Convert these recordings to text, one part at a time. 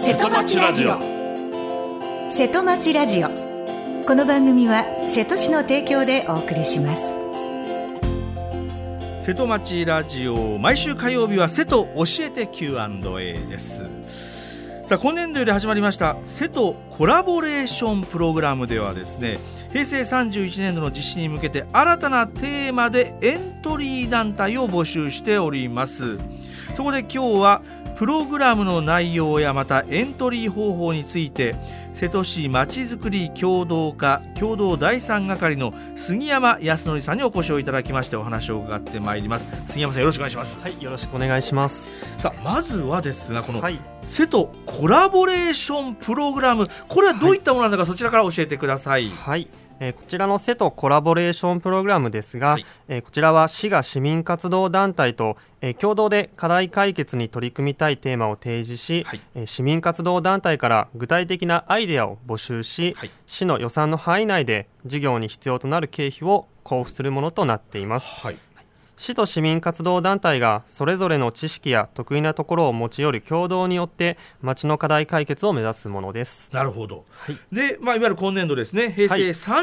瀬戸町ラジオ。 瀬戸町ラジオ、この番組は瀬戸市の提供でお送りします。 瀬戸町ラジオ、毎週火曜日は瀬戸教えて Q&A です。さあ、今年度より始まりました瀬戸コラボレーションプログラムではですね、平成31年度の実施に向けて新たなテーマでエントリー団体を募集しております。そこで今日はプログラムの内容やまたエントリー方法について、瀬戸市まちづくり協同課共同第3係の杉山康則さんにお越しをいただきまして、お話を伺ってまいります。杉山さん、よろしくお願いします。 はい、よろしくお願いします。 さあ、まずはですが、この瀬戸コラボレーションプログラム、これはどういったものなのか、そちらから教えてください。 はい、こちらの瀬戸コラボレーションプログラムですが、こちらは市が市民活動団体と、共同で課題解決に取り組みたいテーマを提示し、市民活動団体から具体的なアイデアを募集し、市の予算の範囲内で事業に必要となる経費を交付するものとなっています。市と市民活動団体がそれぞれの知識や得意なところを持ち寄る共同によって町の課題解決を目指すものです。 なるほど。で、いわゆる今年度ですね、平成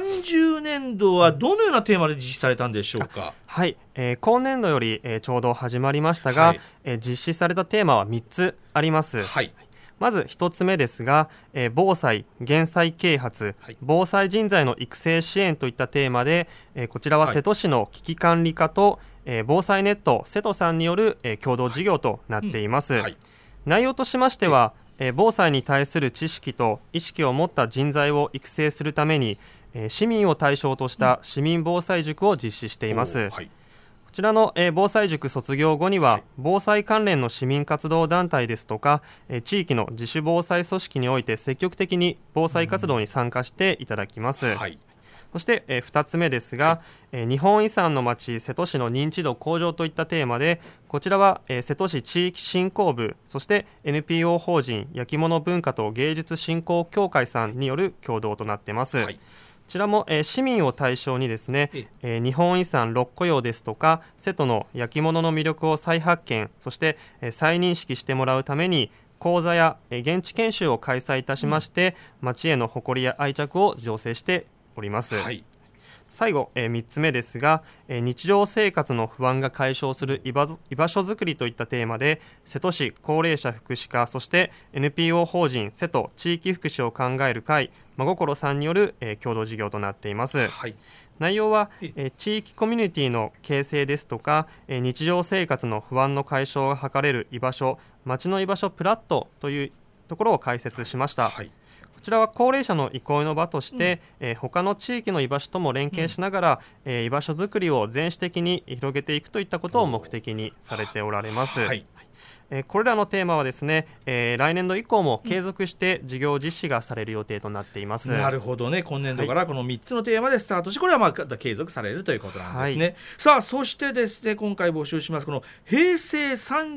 30年度はどのようなテーマで実施されたんでしょうか。 今年度より、ちょうど始まりましたが、実施されたテーマは3つあります。まず1つ目ですが、防災・減災啓発、防災人材の育成支援といったテーマで、こちらは瀬戸市の危機管理課と、防災ネット瀬戸さんによる、共同事業となっています。内容としましては、防災に対する知識と意識を持った人材を育成するために、市民を対象とした市民防災塾を実施しています。こちらの防災塾卒業後には、防災関連の市民活動団体ですとか、地域の自主防災組織において積極的に防災活動に参加していただきます。そして2つ目ですが、日本遺産の町瀬戸市の認知度向上といったテーマで、こちらは瀬戸市地域振興部、そして NPO 法人焼き物文化と芸術振興協会さんによる共同となっています。こちらも市民を対象にですね、日本遺産六古窯ですとか瀬戸の焼き物の魅力を再発見、そして再認識してもらうために講座や現地研修を開催いたしまして、町への誇りや愛着を醸成しております。最後、3つ目ですが、日常生活の不安が解消する居場所づくりといったテーマで、瀬戸市高齢者福祉課、そして NPO 法人瀬戸地域福祉を考える会真心さんによる、共同事業となっています。内容は、地域コミュニティの形成ですとか、日常生活の不安の解消が図れる居場所、町の居場所プラットというところを開設しました。こちらは高齢者の憩いの場として、他の地域の居場所とも連携しながら、居場所づくりを全市的に広げていくといったことを目的にされておられます。これらのテーマはですね、来年度以降も継続して事業実施がされる予定となっています。 なるほどね。今年度からこの3つのテーマでスタートし、これは継続されるということなんですね。さあ、そしてですね、今回募集しますこの平成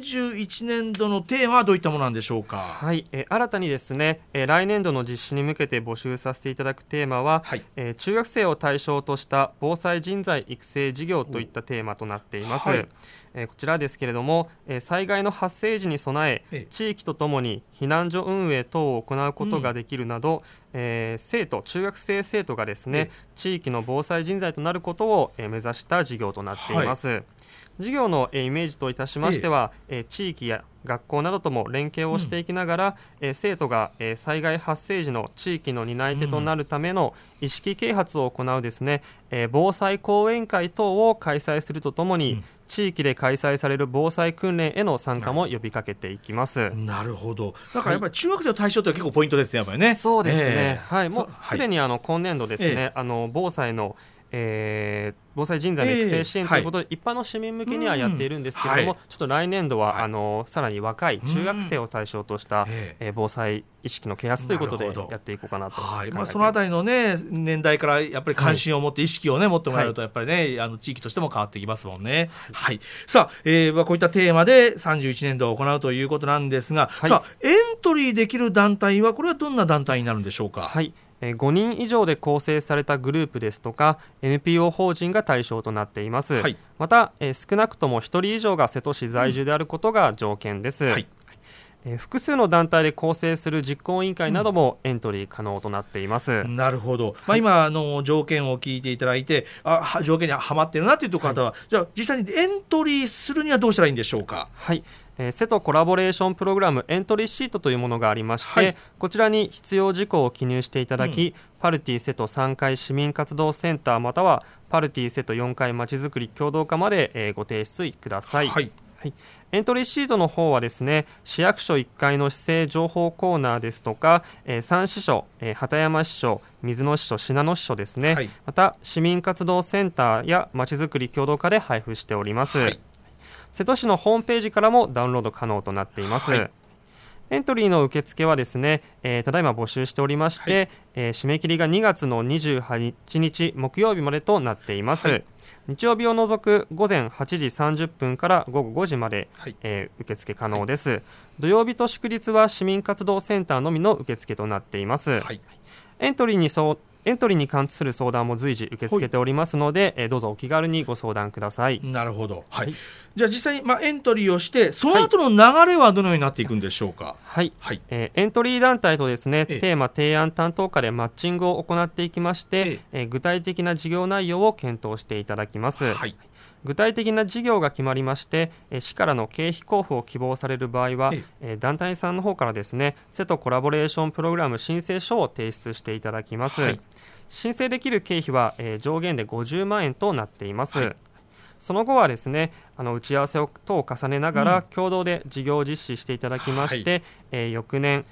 31年度のテーマはどういったものなんでしょうか。 新たにですね、来年度の実施に向けて募集させていただくテーマは、中学生を対象とした防災人材育成事業といったテーマとなっています。こちらですけれども、災害の発生時に備え、地域とともに避難所運営等を行うことができるなど、中学生生徒がですね、地域の防災人材となることを目指した事業となっています。事業のイメージといたしましては、地域や学校などとも連携をしていきながら、生徒が災害発生時の地域の担い手となるための意識啓発を行うですね、防災講演会等を開催するとともに、地域で開催される防災訓練への参加も呼びかけていきます。 なるほだからやっぱり中学生の対象というのは結構ポイントですね、やっぱりね。 そうですね、もうすでに今年度ですね、防災の防災人材の育成支援ということで、一般の市民向けにはやっているんですけれども、ちょっと来年度は、さらに若い中学生を対象とした、防災意識の啓発ということでやっていこうかなと考えています。 そのあたりの、ね、年代からやっぱり関心を持って意識を、持ってもらえるとやっぱりね、地域としても変わってきますもんね。さあ、こういったテーマで31年度を行うということなんですが、さあエントリーできる団体はこれはどんな団体になるんでしょうか。 5人以上で構成されたグループですとか NPO 法人が対象となっています。また、少なくとも1人以上が瀬戸市在住であることが条件です。 複数の団体で構成する実行委員会などもエントリー可能となっています。 なるほど、今条件を聞いていただいて条件にはまってるなという方は、じゃあ実際にエントリーするにはどうしたらいいんでしょうか。 はい、瀬戸コラボレーションプログラムエントリーシートというものがありまして、こちらに必要事項を記入していただき、パルティ瀬戸3階市民活動センターまたはパルティ瀬戸4階まちづくり協働課まで、ご提出ください。エントリーシートの方はですね、市役所1階の市政情報コーナーですとか、3支所、鳩山支所、水野支所、信濃支所ですね、また市民活動センターやまちづくり協働課で配布しております。瀬戸市のホームページからもダウンロード可能となっています。エントリーの受付はですね、ただいま募集しておりまして、締め切りが2月の28日木曜日までとなっています。日曜日を除く午前8時30分から午後5時まで、受付可能です。土曜日と祝日は市民活動センターのみの受付となっています。エントリーに関する相談も随時受け付けておりますので、どうぞお気軽にご相談ください。 なるほど、じゃあ実際に、エントリーをしてその後の流れはどのようになっていくんでしょうか。 エントリー団体とですね、テーマ提案担当課でマッチングを行っていきまして、具体的な事業内容を検討していただきます。具体的な事業が決まりまして、市からの経費交付を希望される場合は、団体さんの方からですね、瀬戸コラボレーションプログラム申請書を提出していただきます。申請できる経費は、上限で50万円となっています。その後はですね、打ち合わせ等を重ねながら共同で事業を実施していただきまして、翌年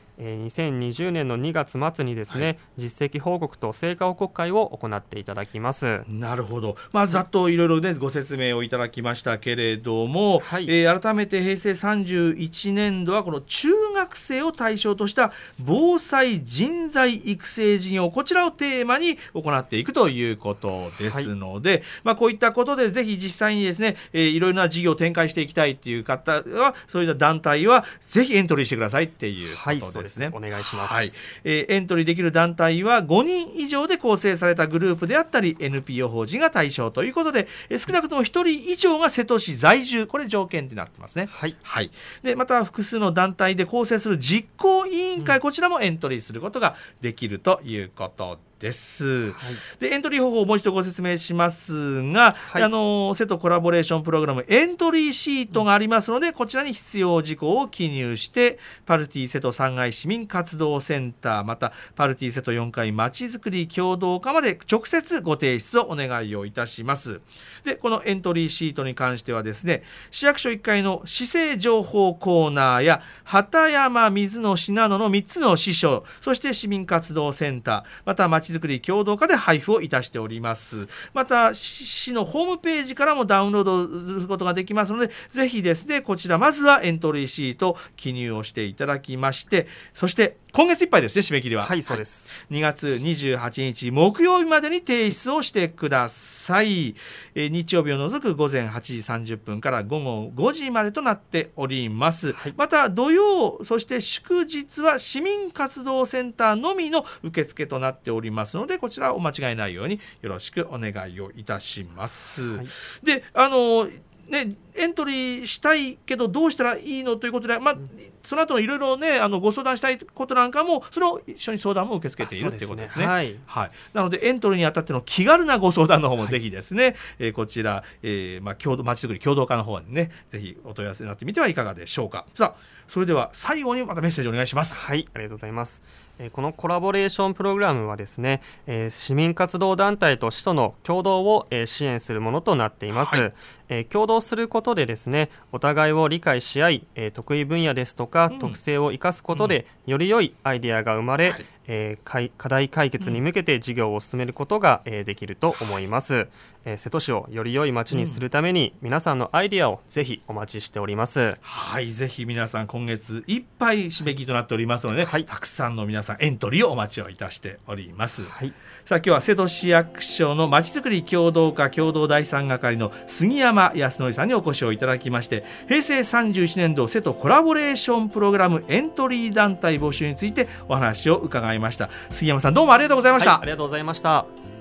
2020年の2月末にですね、実績報告と成果報告会を行っていただきます。 なるほど、ざっといろいろねご説明をいただきましたけれども、改めて平成31年度はこの中学生を対象とした防災人材育成事業、こちらをテーマに行っていくということですので、こういったことでぜひ実際にですね、いろいろな事業を展開していきたいという方は、そういった団体はぜひエントリーしてくださいっていうことですね。 お願いします。 エントリーできる団体は5人以上で構成されたグループであったり NPO 法人が対象ということで、少なくとも1人以上が瀬戸市在住、これ条件になってますね。でまた複数の団体で構成する実行委員会、こちらもエントリーすることができるということです。でエントリー方法をもう一度ご説明しますが、瀬戸コラボレーションプログラムエントリーシートがありますので、こちらに必要事項を記入してパルティ瀬戸3階市民活動センターまたパルティ瀬戸4階まちづくり協働課まで直接ご提出をお願いをいたします。でこのエントリーシートに関してはですね、市役所1階の市政情報コーナーや鳩山水野信濃の3つの支所、そして市民活動センターまたまちづくり協働課で配布をいたしております。また市のホームページからもダウンロードすることができますので、ぜひですねこちらまずはエントリーシート記入をしていただきまして、そして今月いっぱいですね、締め切りは。 そうです。 2月28日木曜日までに提出をしてください。日曜日を除く午前8時30分から午後5時までとなっております。また土曜そして祝日は市民活動センターのみの受付となっておりますので、こちらお間違いないようによろしくお願いをいたします。でエントリーしたいけどどうしたらいいのということで、その後のいろいろねご相談したいことなんかもそれを一緒に相談も受け付けているということですね。なのでエントリーにあたっての気軽なご相談の方もぜひですね、こちら、まちづくり協働課の方にねぜひお問い合わせになってみてはいかがでしょうか。さあそれでは最後にまたメッセージお願いします。 ありがとうございます。このコラボレーションプログラムはですね、市民活動団体と市との共同を支援するものとなっています。共同することでですね、お互いを理解し合い、得意分野ですとか、特性を生かすことで、より良いアイデアが生まれ、課題解決に向けて事業を進めることができると思います。瀬戸市をより良い街にするために、皆さんのアイデアをぜひお待ちしております。 ぜひ皆さん今月いっぱい締め切りとなっておりますので、たくさんの皆さんエントリーをお待ちをいたしております。さあ今日は瀬戸市役所のまちづくり協働課共同第3係の杉山康則さんにお越しをいただきまして、平成31年度瀬戸コラボレーションプログラムエントリー団体募集についてお話を伺いました。杉山さんどうもありがとうございました。 ありがとうございました。